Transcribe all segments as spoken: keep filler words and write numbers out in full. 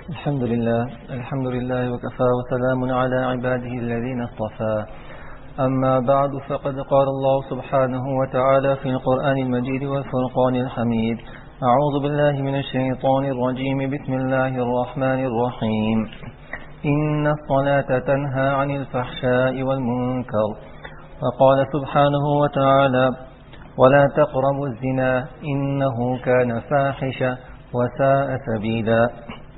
الحمد لله الحمد لله وكفى وسلام على عباده الذين اصطفى. أما بعد، فقد قال الله سبحانه وتعالى في القرآن المجيد والفرقان الحميد: أعوذ بالله من الشيطان الرجيم. بسم الله الرحمن الرحيم. إن الصلاة تنهى عن الفحشاء والمنكر. وقال سبحانه وتعالى: ولا تقربوا الزنا إنه كان فاحشة وساء سبيلا.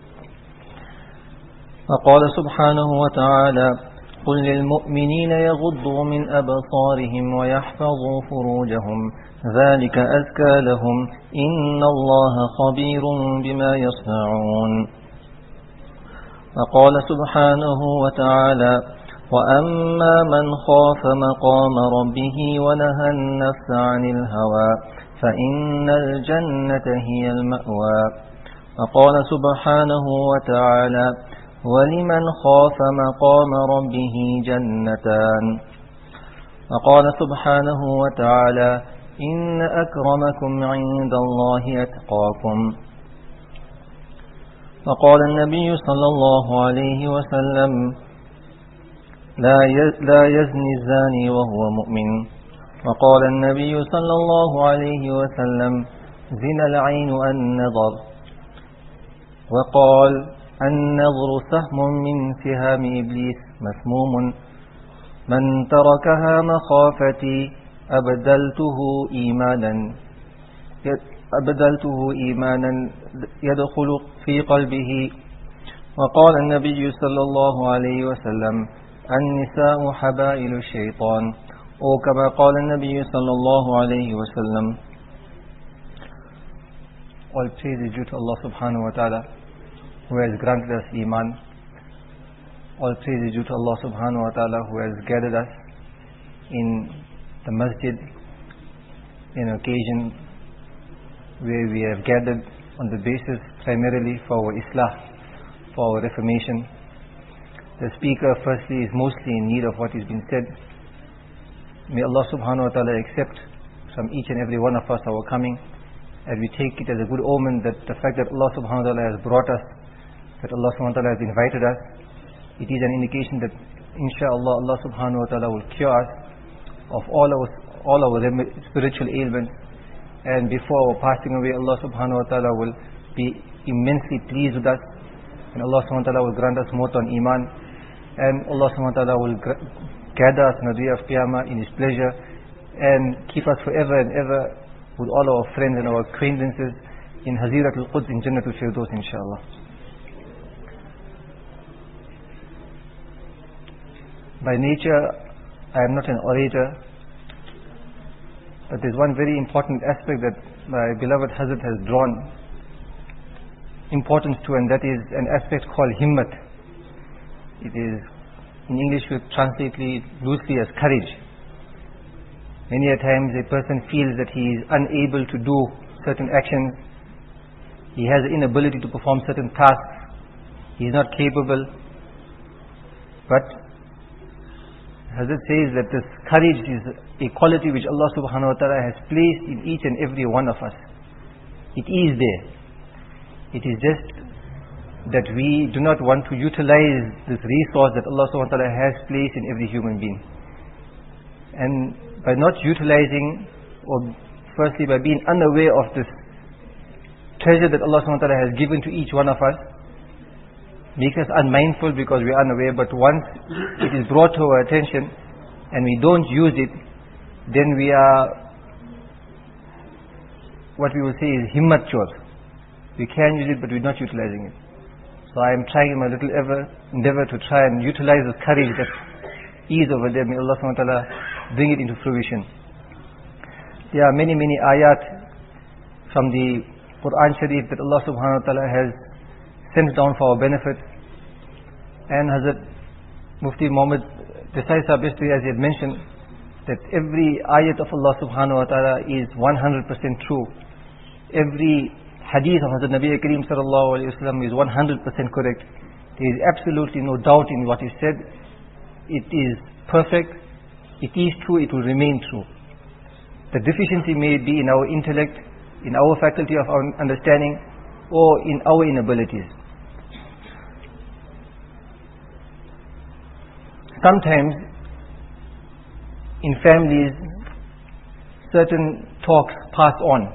وقال سبحانه وتعالى: قل للمؤمنين يغضوا من أبصارهم ويحفظوا فروجهم ذلك أزكى لهم إن الله خبير بما يصنعون. وقال سبحانه وتعالى: وأما من خاف مقام ربه ونهى النفس عن الهوى فإن الجنة هي المأوى. وقال سبحانه وتعالى: ولمن خاف مقام ربه جنتان. وقال سبحانه وتعالى: إن أكرمكم عند الله أتقاكم. وقال النبي صلى الله عليه وسلم: لا يزني الزاني وهو مؤمن. وقال النبي صلى الله عليه وسلم: زنا العين النظر. وقال: النظر سهم من سهام إبليس مسموم، من تركها مخافتي أبدلته إيمانا أبدلته إيمانا يدخل في قلبه. وقال النبي صلى الله عليه وسلم: النساء حبائل الشيطان، أو كما قال النبي صلى الله عليه وسلم. All praise is due to Allah subhanahu wa ta'ala, who has granted us Iman. All praise is due to Allah subhanahu wa ta'ala, who has gathered us in the masjid, in an occasion where we have gathered on the basis primarily for our islah, for our reformation. The speaker firstly is mostly in need of what has been said. May Allah subhanahu wa ta'ala accept from each and every one of us our coming, and we take it as a good omen that the fact that Allah subhanahu wa ta'ala has brought us, that Allah subhanahu wa ta'ala has invited us, it is an indication that inshaAllah Allah subhanahu wa ta'ala will cure us of all our all our spiritual ailments, and before our passing away Allah subhanahu wa ta'ala will be immensely pleased with us, and Allah subhanahu wa ta'ala will grant us maut on Iman, and Allah subhanahu wa ta'ala will gather us on the day of Qiyamah in His pleasure and keep us forever and ever with all our friends and our acquaintances in Haziratul Quds in Jannatul Firdaus, inshaAllah. By nature, I am not an orator, but there is one very important aspect that my beloved Hazrat has drawn importance to, and that is an aspect called himmat. It is, in English we translate it loosely as courage. Many a times a person feels that he is unable to do certain actions, he has the inability to perform certain tasks, he is not capable, but Hazrat says that this courage is a quality which Allah subhanahu wa ta'ala has placed in each and every one of us. It is there. It is just that we do not want to utilize this resource that Allah subhanahu wa ta'ala has placed in every human being. And by not utilizing, or firstly by being unaware of this treasure that Allah subhanahu wa ta'ala has given to each one of us, makes us unmindful because we are unaware. But once it is brought to our attention and we don't use it, then we are, what we will say is himmat chor. We can use it but we're not utilizing it. So I am trying in my little ever endeavor to try and utilize the courage that is over there. May Allah subhanahu wa ta'ala bring it into fruition. There are many many ayat from the Quran Sharif that Allah subhanahu wa ta'ala has sent down for our benefit. And Hazrat Mufti Muhammad Desai Sahib yesterday, as he had mentioned, that every ayat of Allah subhanahu wa ta'ala is one hundred percent true. Every hadith of Hazrat Nabi Kareem sallallahu alayhi wa sallam is one hundred percent correct. There is absolutely no doubt in what is said. It is perfect, it is true, it will remain true. The deficiency may be in our intellect, in our faculty of our understanding, or in our inabilities. sometimes in families certain talks pass on.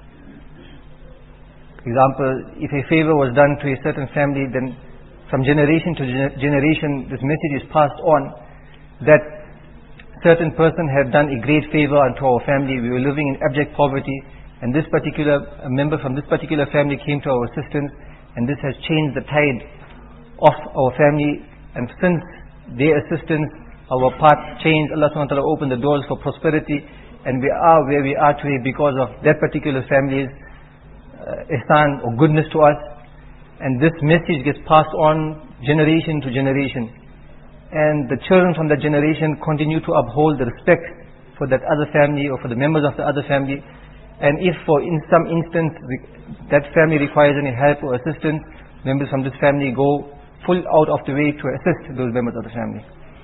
For example, if a favor was done to a certain family, then from generation to gener- generation this message is passed on that certain person had done a great favor unto our family. We were living in abject poverty, and this particular a member from this particular family came to our assistance, and this has changed the tide of our family. And since their assistance, our path changed. Allah subhanahu wa ta'ala opened the doors for prosperity, and we are where we are today because of that particular family's uh, ihsan or goodness to us. And this message gets passed on generation to generation, and the children from that generation continue to uphold the respect for that other family or for the members of the other family. And if for in some instance that family requires any help or assistance, members from this family go full out of the way to assist those members of the family.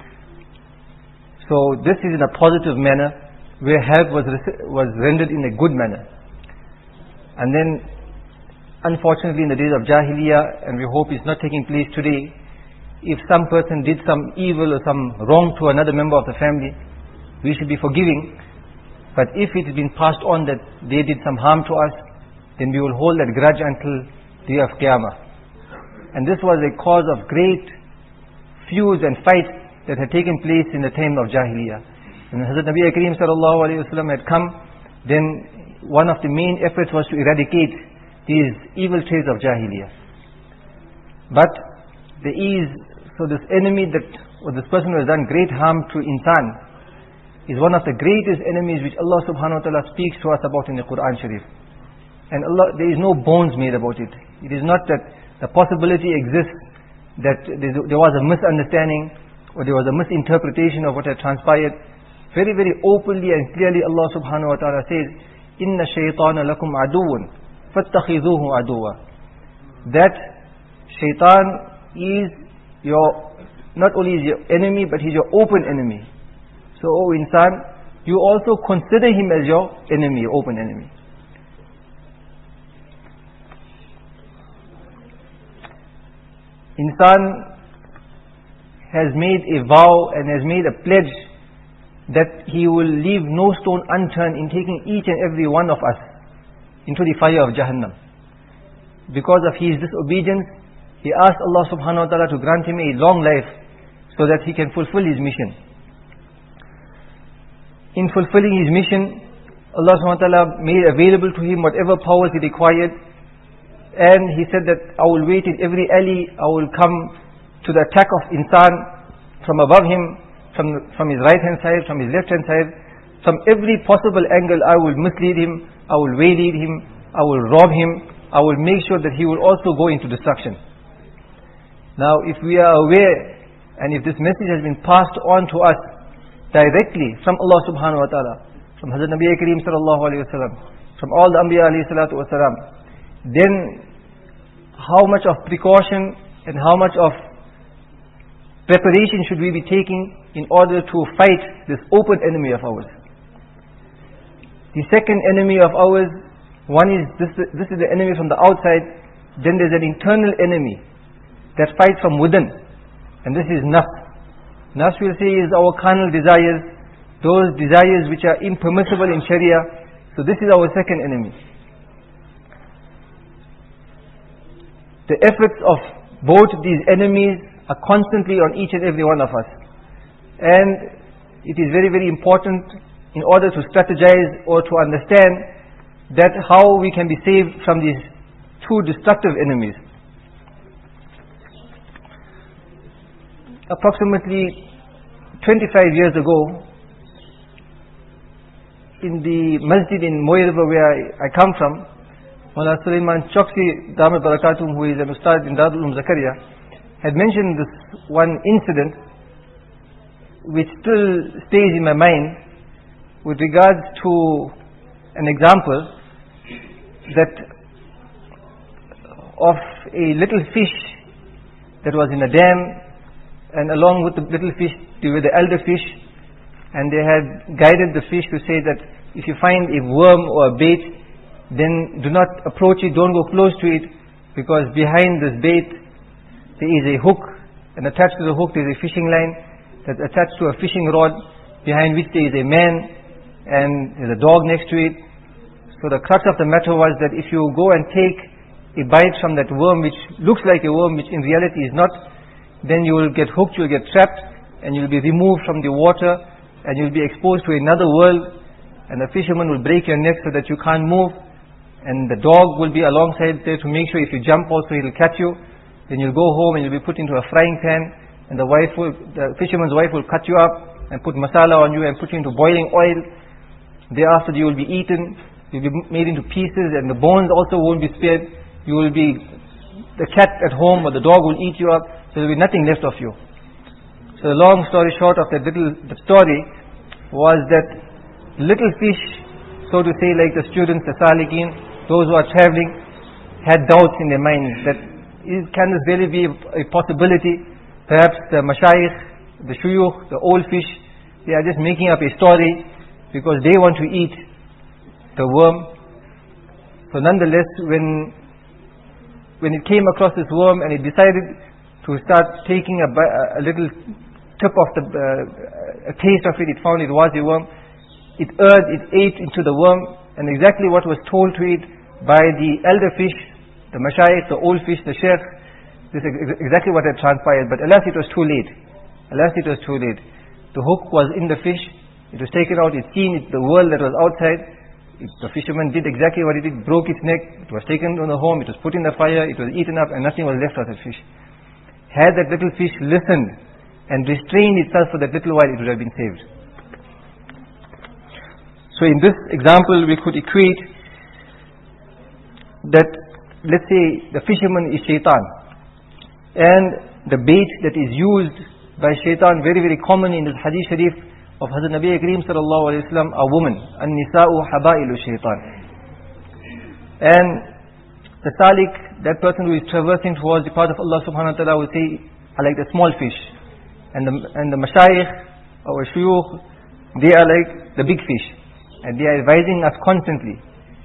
So this is in a positive manner, where help was was rendered in a good manner. And then unfortunately in the days of Jahiliyyah, and we hope it's not taking place today, if some person did some evil or some wrong to another member of the family, we should be forgiving. But if it has been passed on that they did some harm to us, then we will hold that grudge until the day of Qiyamah. And this was a cause of great feuds and fights that had taken place in the time of Jahiliyyah. When Hazrat Nabi Kareem sallallahu alayhi wa sallam had come, then one of the main efforts was to eradicate these evil traits of Jahiliyyah. But there is, so this enemy that, or this person who has done great harm to insan, is one of the greatest enemies which Allah subhanahu wa ta'ala speaks to us about in the Quran Sharif. And Allah, there is no bones made about it. It is not that the possibility exists that there was a misunderstanding or there was a misinterpretation of what had transpired. Very, very openly and clearly Allah subhanahu wa ta'ala says, Inna shaytana lakum aduun, fattakhidhuhu aduwa. That shaitan is your, not only is your enemy, but he's your open enemy. So, O insan, you also consider him as your enemy, your open enemy. Insan has made a vow and has made a pledge that he will leave no stone unturned in taking each and every one of us into the fire of Jahannam. Because of his disobedience, he asked Allah subhanahu wa ta'ala to grant him a long life so that he can fulfill his mission. In fulfilling his mission, Allah subhanahu wa ta'ala made available to him whatever powers he required. And he said that I will wait in every alley, I will come to the attack of insan from above him, from, from his right hand side, from his left hand side. From every possible angle I will mislead him, I will waylead him, I will rob him, I will make sure that he will also go into destruction. Now if we are aware, and if this message has been passed on to us directly from Allah subhanahu wa ta'ala, from Hazrat Nabi Kareem sallallahu alayhi wa sallam, from all the Anbiya alayhi salatu wa salam, then how much of precaution and how much of preparation should we be taking in order to fight this open enemy of ours? The second enemy of ours, one is this, this is the enemy from the outside. Then there's an internal enemy that fights from within, and this is nafs. Nafs, we'll say, is our carnal desires, those desires which are impermissible in Sharia. So this is our second enemy. The efforts of both these enemies are constantly on each and every one of us. And it is very, very important in order to strategize or to understand that how we can be saved from these two destructive enemies. Approximately twenty-five years ago, in the masjid in Moy River where I, I come from, Mawlana Sulaiman Choksi Damat Barakatum, who is an Ustad in Darul Umm Zakaria, had mentioned this one incident which still stays in my mind with regards to an example that of a little fish that was in a dam, and along with the little fish there were the elder fish, and they had guided the fish to say that if you find a worm or a bait, then do not approach it, don't go close to it, because behind this bait there is a hook, and attached to the hook there is a fishing line, that's attached to a fishing rod, behind which there is a man and there's a dog next to it. So the crux of the matter was that if you go and take a bite from that worm which looks like a worm, which in reality is not, then you will get hooked, you will get trapped, and you will be removed from the water, and you will be exposed to another world, and the fisherman will break your neck so that you can't move, and the dog will be alongside there to make sure if you jump also he will catch you. Then you'll go home and you'll be put into a frying pan, and the wife will, the fisherman's wife will cut you up and put masala on you and put you into boiling oil. Thereafter you will be eaten, you'll be made into pieces, and the bones also won't be spared. You will be, the cat at home or the dog will eat you up, so there will be nothing left of you. So the long story short of that little the story was that little fish, so to say, like the students, the salikin, those who are traveling, had doubts in their minds that is, can this really be a possibility? Perhaps the mashayikh, the shuyukh, the old fish, they are just making up a story because they want to eat the worm. So nonetheless, when when it came across this worm and it decided to start taking a, a little tip of the uh, a taste of it, it found it was a worm. It erred, it ate into the worm, and exactly what was told to it by the elder fish, the mashayikh, the old fish, the sheikh, this is exactly what had transpired. But alas, it was too late. Alas, it was too late. The hook was in the fish, it was taken out, it seen it, the world that was outside. It, the fisherman did exactly what he did, broke its neck, it was taken to the home, it was put in the fire, it was eaten up, and nothing was left of that fish. Had that little fish listened and restrained itself for that little while, it would have been saved. So in this example, we could equate that, let's say, the fisherman is shaitan, and the bait that is used by shaitan, very very common in this hadith sharif of Hazrat Nabi Kareem sallallahu alayhi wa sallam, are women. An-nisa'u habailu shaitan. And the salik, that person who is traversing towards the path of Allah subhanahu wa ta'ala, will say, are like the small fish. And the, and the mashayikh or shuyukh, they are like the big fish. And they are advising us constantly.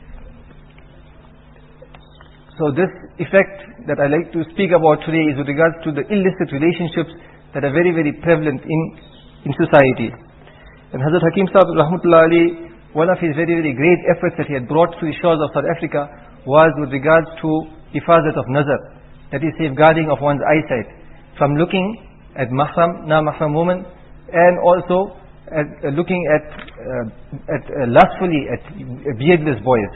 So this effect that I like to speak about today is with regards to the illicit relationships that are very very prevalent in, in society. And Hazrat Hakim Sahib Rahmatullah Ali, one of his very very great efforts that he had brought to the shores of South Africa was with regards to hifazat of nazar, that is safeguarding of one's eyesight from looking at mahram, na-mahram women, and also at uh, looking at uh, at uh, lustfully at beardless boys.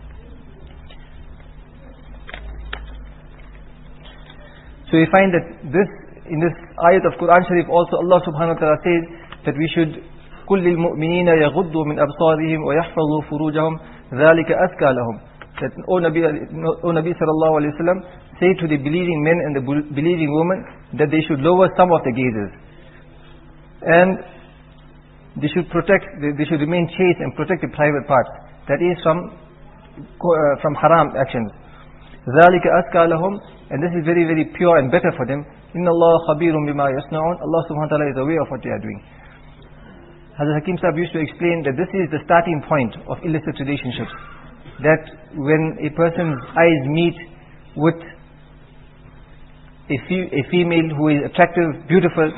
So we find that this, in this ayat of Quran Sharif also, Allah subhanahu wa ta'ala says that we should كل المؤمنين يغضوا من أبصارهم ويحفظوا فروجهم ذلك أزكى لهم. That, O Nabi, O Nabi sallallahu alayhi wa sallam, say to the believing men and the believing women that they should lower some of the gazes, and they should protect, they should remain chaste and protect the private parts, that is from uh, from haram actions. ذلك أزكى لهم, and this is very very pure and better for them. إن الله خبير بما يصنعون. Allah subhanahu wa ta'ala is aware of what they are doing. Hazrat Hakim Sahib used to explain that this is the starting point of illicit relationships. That when a person's eyes meet with a, fe a female who is attractive, beautiful,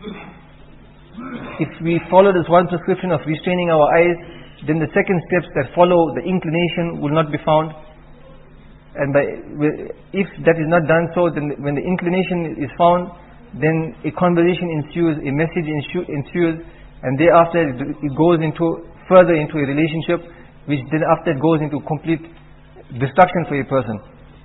if we follow this one prescription of restraining our eyes, then the second steps that follow the inclination will not be found. And by, if that is not done so, then when the inclination is found, then a conversation ensues, a message ensues, and thereafter it goes into further into a relationship, which then after it goes into complete destruction for a person.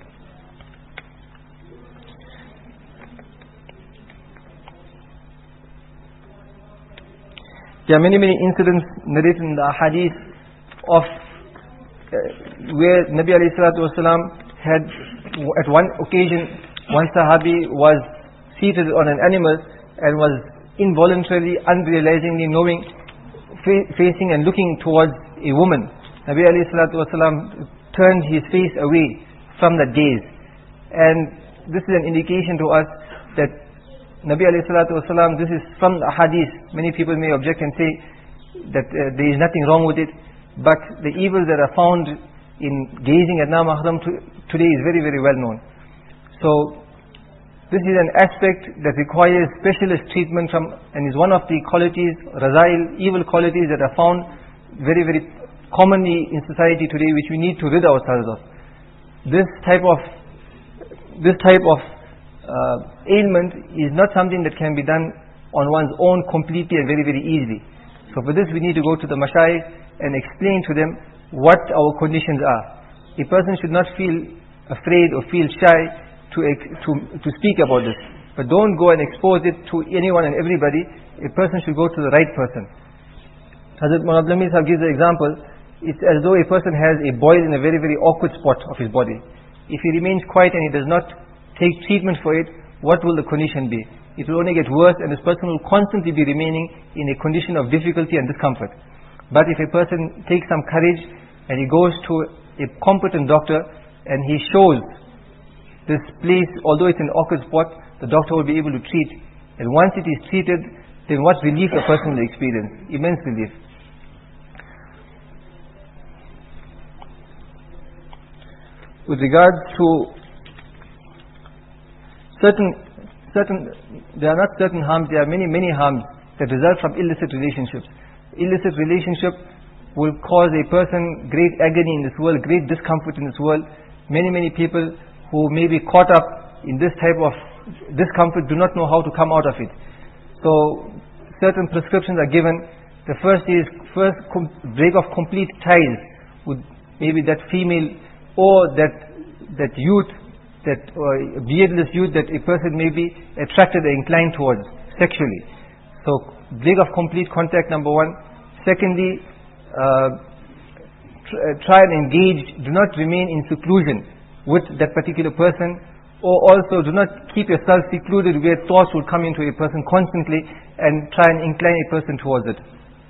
There are many many incidents narrated in the hadith of uh, where Nabi alayhi salatu wasalam had, at one occasion, one sahabi was seated on an animal and was involuntarily, unrealizingly knowing, fa facing and looking towards a woman. Nabi alayhi salatu wasalam turned his face away from that gaze, and this is an indication to us that Nabi alayhi salatu wasalam, this is from the hadith. Many people may object and say that uh, there is nothing wrong with it, but the evils that are found in gazing at na-mahram to, today is very very well known. So This is an aspect that requires specialist treatment from, and is one of the qualities, razail, evil qualities that are found very, very commonly in society today, which we need to rid ourselves of. This type of, this type of uh, ailment is not something that can be done on one's own completely and very, very easily. So for this we need to go to the mashayikh and explain to them what our conditions are. A person should not feel afraid or feel shy to, to, to speak about this. But don't go and expose it to anyone and everybody. A person should go to the right person. Hazrat Maulana Abdul Hamid Sahib gives the example, it's as though a person has a boil in a very, very awkward spot of his body. If he remains quiet and he does not take treatment for it, what will the condition be? It will only get worse, and this person will constantly be remaining in a condition of difficulty and discomfort. But if a person takes some courage and he goes to a competent doctor and he shows this place, although it's an awkward spot, the doctor will be able to treat. And once it is treated, then what relief a person will experience? Immense relief. With regards to certain, certain, there are not certain harms, there are many, many harms that result from illicit relationships. Illicit relationship will cause a person great agony in this world, great discomfort in this world. Many, many people who may be caught up in this type of discomfort do not know how to come out of it. So certain prescriptions are given. The first is first break off complete ties with maybe that female or that that youth, that uh, beardless youth that a person may be attracted or inclined towards sexually. So break off complete contact, number one. Secondly, uh, try and engage, do not remain in seclusion with that particular person, or also do not keep yourself secluded where thoughts will come into a person constantly and try and incline a person towards it.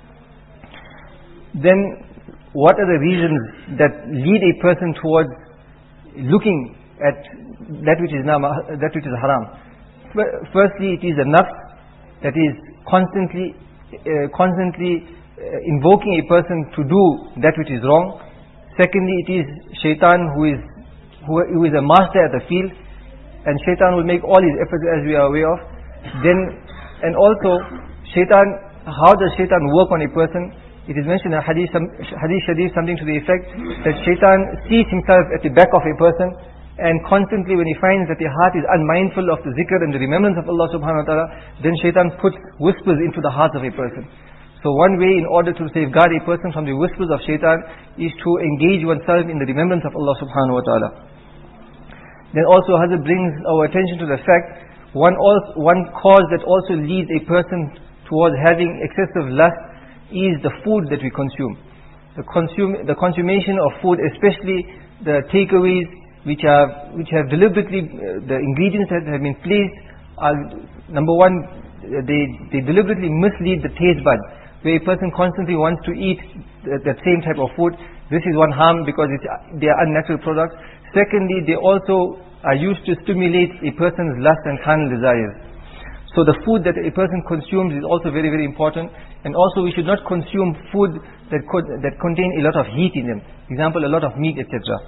Then what are the reasons that lead a person towards looking at that which is nama, that which is haram? Firstly, it is a nafs that is constantly uh, constantly uh, invoking a person to do that which is wrong. Secondly, it is shaitan who is Who, who is a master at the field, and shaitan will make all his efforts, as we are aware of. Then, and also, shaitan, how does shaitan work on a person? It is mentioned in hadith, hadith Sharif, something to the effect that shaitan sees himself at the back of a person, and constantly when he finds that the heart is unmindful of the zikr and the remembrance of Allah subhanahu wa ta'ala, then shaitan puts whispers into the heart of a person. So one way in order to safeguard a person from the whispers of shaitan is to engage oneself in the remembrance of Allah subhanahu wa ta'ala. Then also Hazrat brings our attention to the fact, one, also, one cause that also leads a person towards having excessive lust is the food that we consume. The, consume, the consummation of food, especially the takeaways which, are, which have deliberately, uh, the ingredients that have been placed are, number one, they, they deliberately mislead the taste buds, where a person constantly wants to eat that, that same type of food. This is one harm because it's, they are unnatural products. Secondly, they also are used to stimulate a person's lust and carnal desires. So the food that a person consumes is also very, very important. And also we should not consume food that could, that contain a lot of heat in them. For example, a lot of meat, et cetera.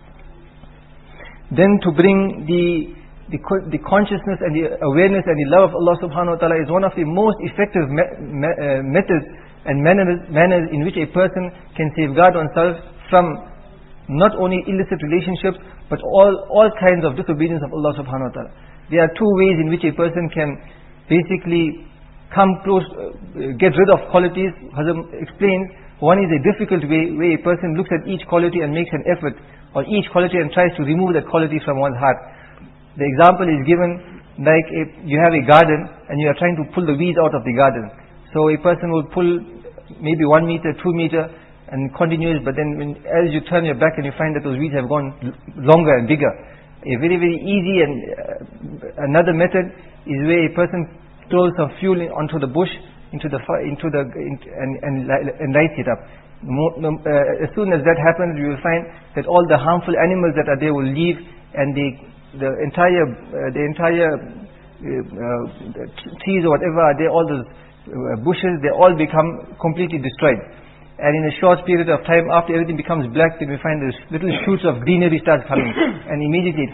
Then to bring the, the the consciousness and the awareness and the love of Allah subhanahu wa ta'ala is one of the most effective me, me, uh, methods and manners, manners in which a person can safeguard oneself from not only illicit relationships, but all, all kinds of disobedience of Allah subhanahu wa ta'ala. There are two ways in which a person can basically come close, uh, get rid of qualities. Hazrat explains, one is a difficult way, where a person looks at each quality and makes an effort, or each quality and tries to remove that quality from one's heart. The example is given like if you have a garden and you are trying to pull the weeds out of the garden. So a person will pull maybe one meter, two meter, and continues, but then when, as you turn your back and you find that those weeds have gone longer and bigger. A very, very easy and uh, another method is where a person throws some fuel in, onto the bush, into the into the in, and, and and lights it up. Uh, as soon as that happens, you will find that all the harmful animals that are there will leave, and the the entire uh, the entire uh, uh, trees or whatever are there, all those uh, bushes, they all become completely destroyed. And in a short period of time, after everything becomes black, then we find these little shoots of greenery start coming, and immediately it comes.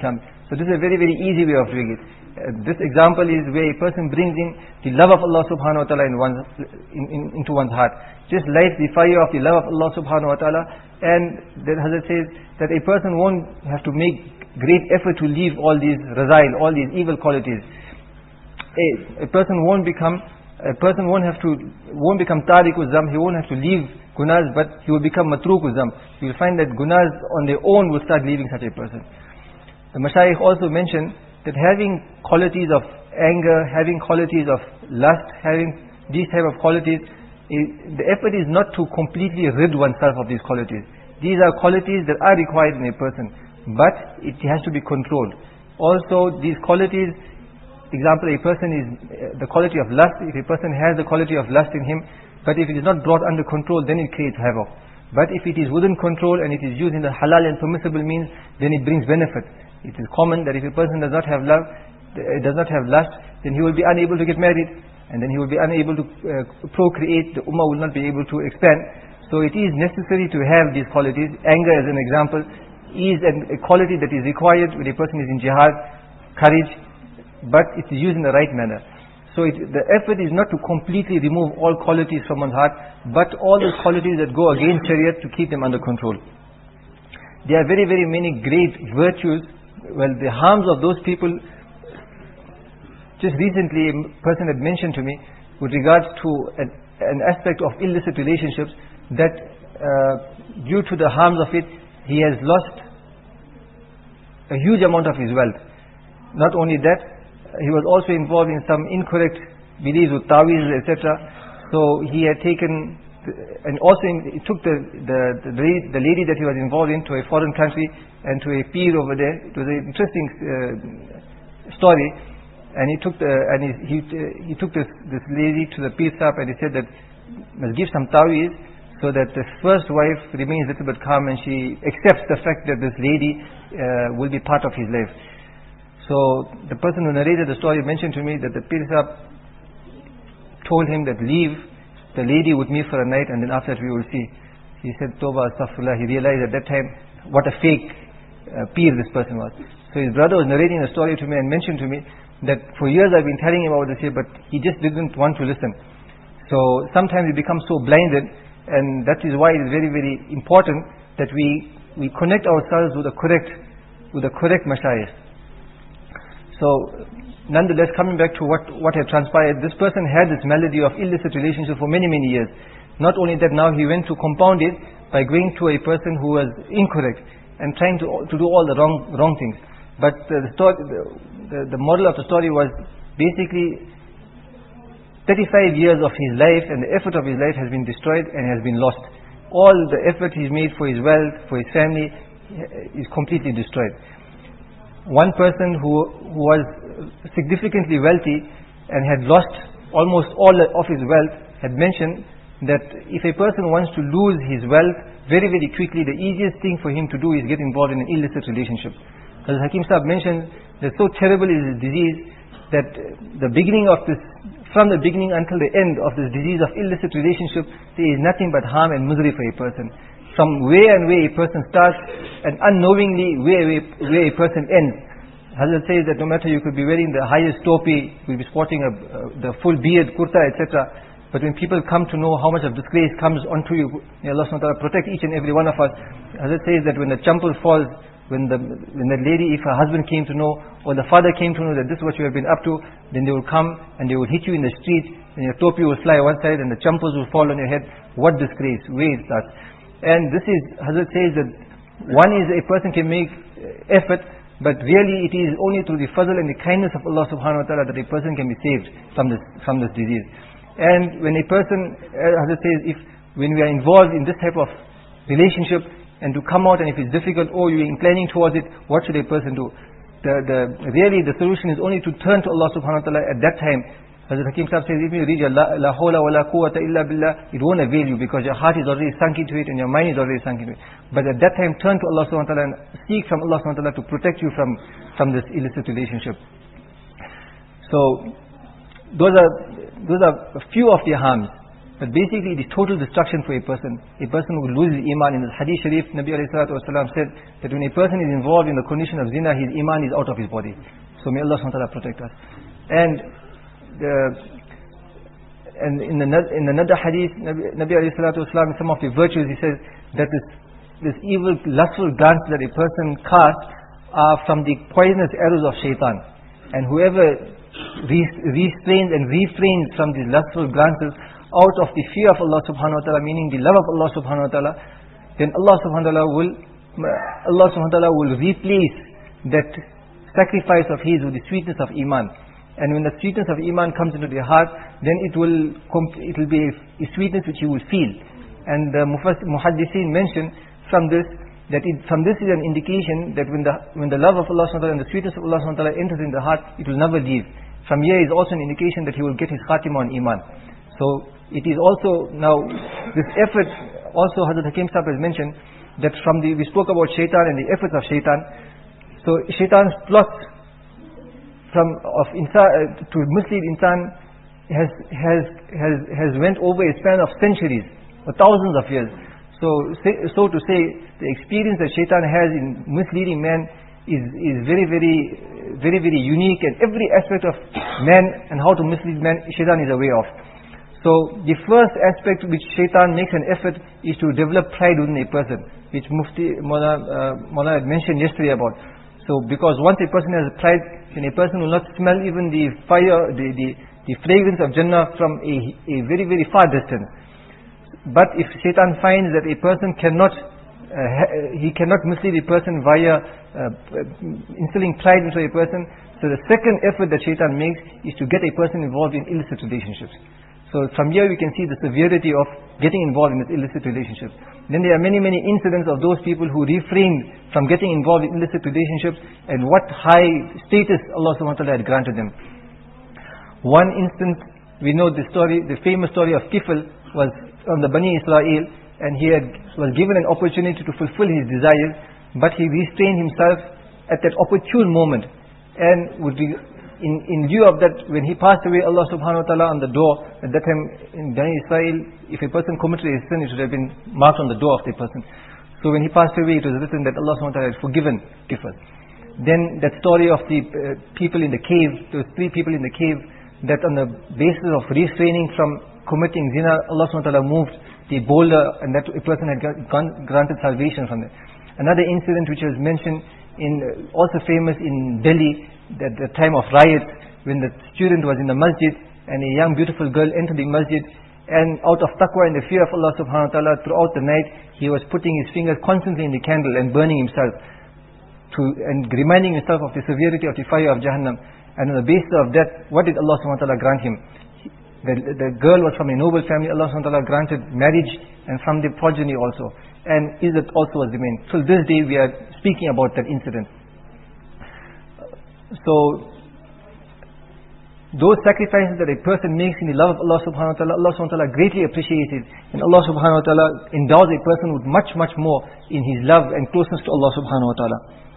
So this is a very, very easy way of doing it. Uh, this example is where a person brings in the love of Allah subhanahu wa ta'ala in one's, in, in, into one's heart. Just lights the fire of the love of Allah subhanahu wa ta'ala, and then Hazrat says that a person won't have to make great effort to leave all these razail, all these evil qualities. A, a person won't become, a person won't have to, won't become tariqul zam, he won't have to leave gunas, but he will become matrukul zam. You will find that gunas on their own will start leaving such a person. The Mashayikh also mentioned that having qualities of anger, having qualities of lust, having these type of qualities, is, the effort is not to completely rid oneself of these qualities. These are qualities that are required in a person, but it has to be controlled. Also, these qualities, example, a person is uh, the quality of lust. If a person has the quality of lust in him, but if it is not brought under control, then it creates havoc. But if it is within control and it is used in the halal and permissible means, then it brings benefit. It is common that if a person does not have love, does not have lust, then he will be unable to get married, and then he will be unable to uh, procreate. The ummah will not be able to expand. So it is necessary to have these qualities. Anger, as an example, is a quality that is required when a person is in jihad, courage, but it is used in the right manner. So it, the effort is not to completely remove all qualities from one's heart, but all those qualities that go against Shariat to keep them under control. There are very, very many great virtues. Well, the harms of those people, just recently a person had mentioned to me with regards to an, an aspect of illicit relationships, that uh, due to the harms of it, he has lost a huge amount of his wealth. Not only that, he was also involved in some incorrect beliefs with taweez, et cetera. So he had taken, and also in, he took the, the, the, the lady that he was involved in to a foreign country and to a peer over there. It was an interesting uh, story. And he took the, and he, he, uh, he took this, this lady to the peer shop, and he said that must give some taweez so that the first wife remains a little bit calm and she accepts the fact that this lady uh, will be part of his life. So the person who narrated the story mentioned to me that the Pir Sahib told him that leave the lady with me for a night, and then after that we will see. He said, Toba, astaghfirullah. He realized at that time what a fake uh, Pir this person was. So his brother was narrating the story to me and mentioned to me that for years I've been telling him about this here, but he just didn't want to listen. So sometimes we become so blinded, and that is why it is very, very important that we we connect ourselves with the correct with the correct mashayikh. So nonetheless, coming back to what, what had transpired, this person had this malady of illicit relationship for many, many years. Not only that, now he went to compound it by going to a person who was incorrect and trying to to do all the wrong wrong things. But the, the, story, the, the, the model of the story was basically thirty-five years of his life, and the effort of his life has been destroyed and has been lost. All the effort he's made for his wealth, for his family, is completely destroyed. One person who, who was significantly wealthy and had lost almost all of his wealth had mentioned that if a person wants to lose his wealth very, very quickly, the easiest thing for him to do is get involved in an illicit relationship. As Hakim Sahib mentioned, that so terrible is this disease that the beginning of this, from the beginning until the end of this disease of illicit relationship, there is nothing but harm and misery for a person. From where and where a person starts, and unknowingly where, where, where a person ends. Hazrat says that no matter you could be wearing the highest topi, you could be sporting a, uh, the full beard, kurta, et cetera. But when people come to know how much of disgrace comes onto you, may Allah subhanahu wa ta'ala protect each and every one of us. Hazrat says that when the champal falls, when the when the lady, if her husband came to know, or the father came to know that this is what you have been up to, then they will come and they will hit you in the street, and your topi will fly one side and the champals will fall on your head. What disgrace, where it starts. And this is, Hazrat says that one is a person can make effort, but really it is only through the fazl and the kindness of Allah subhanahu wa ta'ala that a person can be saved from this from this disease. And when a person, Hazrat says, if when we are involved in this type of relationship, and to come out, and if it's difficult, or you're inclining towards it, what should a person do? The, the, really the solution is only to turn to Allah subhanahu wa ta'ala at that time. Hazrat Hakim Sahib says, if you read your la, la hawla wa la quwwata illa billah, it won't avail you, because your heart is already sunk into it and your mind is already sunk into it. But at that time, turn to Allah subhanahu wa ta'ala and seek from Allah subhanahu wa ta'ala to protect you from, from this illicit relationship. So, those are, those are a few of the harms. But basically it is total destruction for a person. A person will lose his iman. In the Hadith Sharif, Nabi alayhi salatu wasalam said that when a person is involved in the condition of zina, his iman is out of his body. So may Allah subhanahu wa ta'ala protect us. And the, and in the in another hadith, Nabi, Nabi alayhi salatu wasalam, in some of the virtues, he says that this this evil, lustful glance that a person casts are from the poisonous arrows of shaitan. And whoever restrains and refrains from these lustful glances out of the fear of Allah subhanahu wa ta'ala, meaning the love of Allah subhanahu wa ta'ala, then Allah subhanahu wa ta'ala will Allah subhanahu wa ta'ala will replace that sacrifice of his with the sweetness of iman. And when the sweetness of iman comes into the heart, then it will it will be a sweetness which you will feel. And the muhaddithin mentioned from this that it, from this is an indication that when the when the love of Allah subhanahu wa ta'ala and the sweetness of Allah subhanahu wa ta'ala enters in the heart, it will never leave. From here is also an indication that he will get his khatima on iman. So it is also now this effort, also Hazrat Hakim Sahib has mentioned that from the we spoke about shaitan and the efforts of shaitan. So shaitan's plot from of insan uh, to mislead insan has has has has went over a span of centuries or thousands of years. So say, so to say, the experience that shaitan has in misleading man is is very very very very unique, and every aspect of man and how to mislead man, shaitan is aware of. So the first aspect which shaitan makes an effort is to develop pride within a person, which Mufti Mawlana uh, had mentioned yesterday about. So because once a person has pride, then a person will not smell even the fire, the, the, the fragrance of Jannah from a, a very very far distance. But if shaitan finds that a person cannot, uh, he cannot mislead a person via uh, instilling pride into a person, so the second effort that shaitan makes is to get a person involved in illicit relationships. So from here we can see the severity of getting involved in this illicit relationship. Then there are many many incidents of those people who refrained from getting involved in illicit relationships, and what high status Allah subhanahu wa ta'ala had granted them. One instance, we know the story, the famous story of Kifl was on the Bani Israel, and he had, was given an opportunity to fulfill his desires, but he restrained himself at that opportune moment. And would be In, in view of that, when he passed away, Allah subhanahu wa ta'ala on the door, at that time in Bani Israel, if a person committed a sin, it should have been marked on the door of the person. So when he passed away, it was written that Allah subhanahu wa ta'ala had forgiven Kifl. Then that story of the uh, people in the cave, those three people in the cave, that on the basis of restraining from committing zina, Allah subhanahu wa ta'ala moved the boulder, and that a person had granted salvation from it. Another incident which was mentioned, in uh, also famous in Delhi, at the time of riots, when the student was in the masjid and a young beautiful girl entered the masjid, and out of taqwa and the fear of Allah subhanahu wa ta'ala, throughout the night he was putting his fingers constantly in the candle and burning himself to, and reminding himself of the severity of the fire of Jahannam. And on the basis of that, what did Allah subhanahu wa ta'ala grant him? The, the girl was from a noble family. Allah subhanahu wa ta'ala granted marriage, and from the progeny also, and Izzat also was remained. Till this day we are speaking about that incident. So those sacrifices that a person makes in the love of Allah subhanahu wa ta'ala, Allah subhanahu wa ta'ala greatly appreciates it, and Allah subhanahu wa ta'ala endows a person with much much more in his love and closeness to Allah subhanahu wa ta'ala.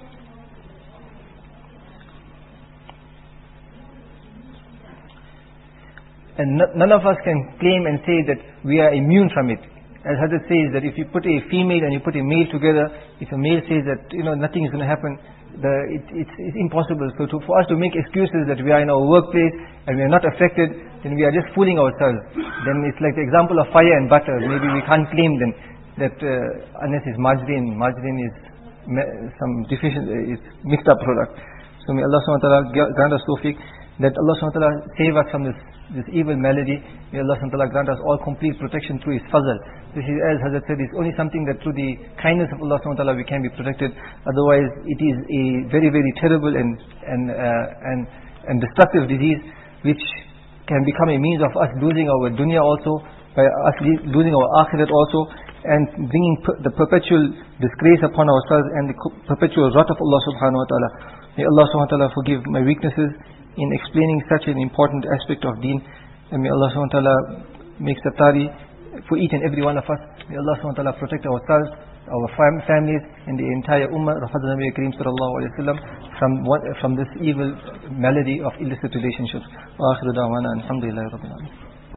And none of us can claim and say that we are immune from it. As Hazrat says that if you put a female and you put a male together, if a male says that, you know, nothing is going to happen, The, it, it's, it's impossible. So to, for us to make excuses that we are in our workplace and we are not affected, then we are just fooling ourselves. Then it's like the example of fire and butter. Maybe we can't claim then that uh, unless it's margarine, margarine is some deficient, uh, it's mixed up product. So may Allah subhanahu wa ta'ala grant us tawfiq, that Allah subhanahu wa ta'ala save us from this, this evil malady. May Allah subhanahu wa ta'ala grant us all complete protection through His fazl. This is, as Hazrat said, it's only something that through the kindness of Allah subhanahu wa ta'ala we can be protected. Otherwise it is a very very terrible and and uh, and and destructive disease, which can become a means of us losing our dunya also, by us losing our akhirat also, and bringing per the perpetual disgrace upon ourselves and the perpetual wrath of Allah subhanahu wa ta'ala. May Allah subhanahu wa ta'ala forgive my weaknesses in explaining such an important aspect of deen, and may Allah subhanahu wa ta'ala make satari for each and every one of us. May Allah subhanahu wa ta'ala protect ourselves, our fam families, and the entire ummah of Hazrat Nabi Kareem sallallahu alayhi wa sallam from, what, from this evil malady of illicit relationships. Wa akhiru da'wana alhamdulillahi rabbil alamin.